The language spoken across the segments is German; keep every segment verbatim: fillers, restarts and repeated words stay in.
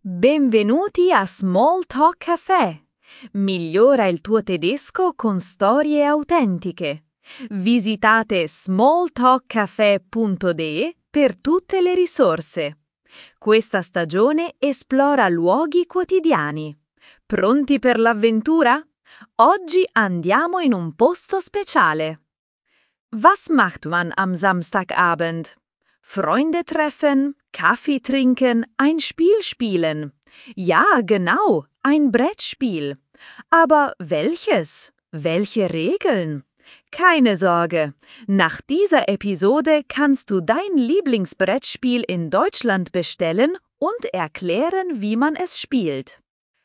Benvenuti a Small Talk Café. Migliora il tuo tedesco con storie autentiche. Visitate smalltalkcafe punto de per tutte le risorse. Questa stagione esplora luoghi quotidiani. Pronti per l'avventura? Oggi andiamo in un posto speciale. Was macht man am Samstagabend? Freunde treffen, Kaffee trinken, ein Spiel spielen. Ja, genau, ein Brettspiel. Aber welches? Welche Regeln? Keine Sorge, nach dieser Episode kannst du dein Lieblingsbrettspiel in Deutschland bestellen und erklären, wie man es spielt.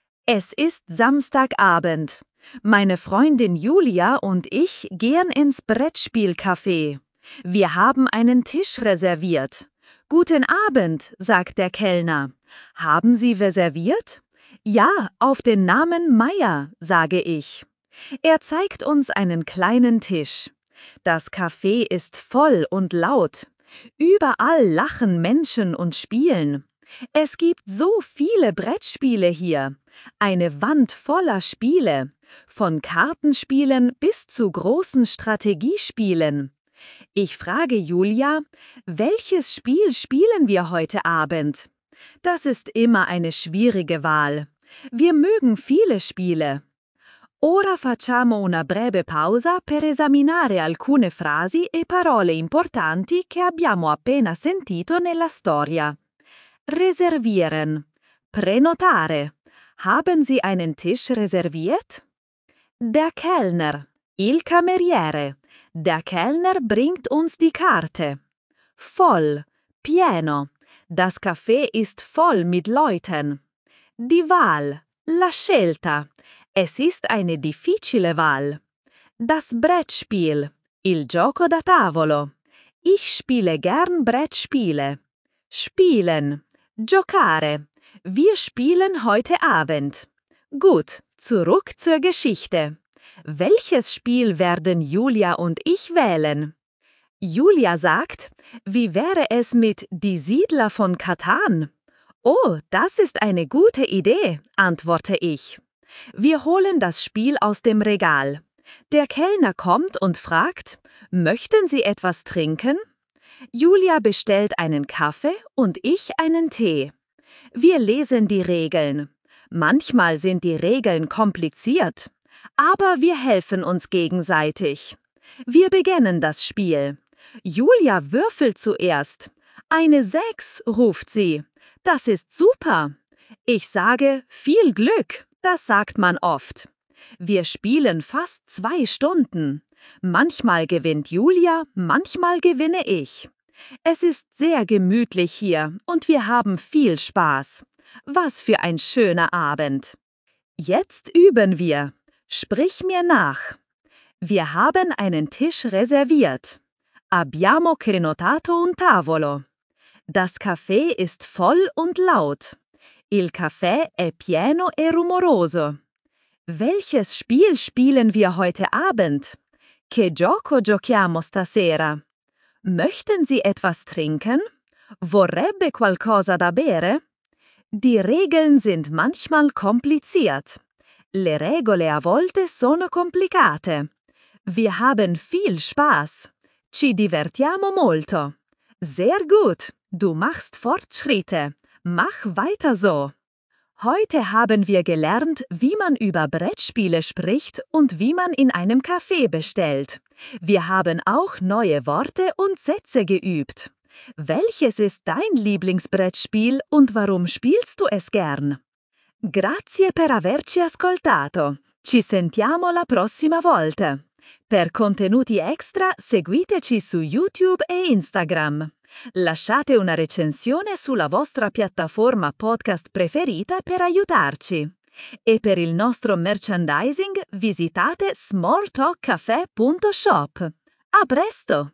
Es ist Samstagabend. Meine Freundin Julia und ich gehen ins Brettspielcafé. Wir haben einen Tisch reserviert. Guten Abend, sagt der Kellner. Haben Sie reserviert? Ja, auf den Namen Meier, sage ich. Er zeigt uns einen kleinen Tisch. Das Café ist voll und laut. Überall lachen Menschen und spielen. Es gibt so viele Brettspiele hier. Eine Wand voller Spiele. Von Kartenspielen bis zu großen Strategiespielen. Ich frage Julia, welches Spiel spielen wir heute Abend? Das ist immer eine schwierige Wahl. Wir mögen viele Spiele. Ora facciamo una breve pausa per esaminare alcune frasi e parole importanti che abbiamo appena sentito nella storia. Reservieren. Prenotare. Haben Sie einen Tisch reserviert? Der Kellner. Il cameriere. Der Kellner bringt uns die Karte. Voll. Pieno. Das Café ist voll mit Leuten. Die Wahl. La scelta. Es ist eine difficile Wahl. Das Brettspiel. Il gioco da tavolo. Ich spiele gern Brettspiele. Spielen. Giocare. Wir spielen heute Abend. Gut, zurück zur Geschichte. Welches Spiel werden Julia und ich wählen? Julia sagt, wie wäre es mit Die Siedler von Catan? Oh, das ist eine gute Idee, antworte ich. Wir holen das Spiel aus dem Regal. Der Kellner kommt und fragt, möchten Sie etwas trinken? Julia bestellt einen Kaffee und ich einen Tee. Wir lesen die Regeln. Manchmal sind die Regeln kompliziert. Aber wir helfen uns gegenseitig. Wir beginnen das Spiel. Julia würfelt zuerst. Eine Sechs, ruft sie. Das ist super. Ich sage, viel Glück, das sagt man oft. Wir spielen fast zwei Stunden. Manchmal gewinnt Julia, manchmal gewinne ich. Es ist sehr gemütlich hier und wir haben viel Spaß. Was für ein schöner Abend. Jetzt üben wir. Sprich mir nach. Wir haben einen Tisch reserviert. Abbiamo prenotato un tavolo. Das Café ist voll und laut. Il caffè è pieno e rumoroso. Welches Spiel spielen wir heute Abend? Che gioco giochiamo stasera? Möchten Sie etwas trinken? Vorrebbe qualcosa da bere? Die Regeln sind manchmal kompliziert. Le regole a volte sono complicate. Wir haben viel Spaß. Ci divertiamo molto. Sehr gut, du machst Fortschritte. Mach weiter so. Heute haben wir gelernt, wie man über Brettspiele spricht und wie man in einem Café bestellt. Wir haben auch neue Worte und Sätze geübt. Welches ist dein Lieblingsbrettspiel und warum spielst du es gern? Grazie per averci ascoltato. Ci sentiamo la prossima volta. Per contenuti extra seguiteci su YouTube e Instagram. Lasciate una recensione sulla vostra piattaforma podcast preferita per aiutarci. E per il nostro merchandising visitate smalltalkcafe punto shop. A presto!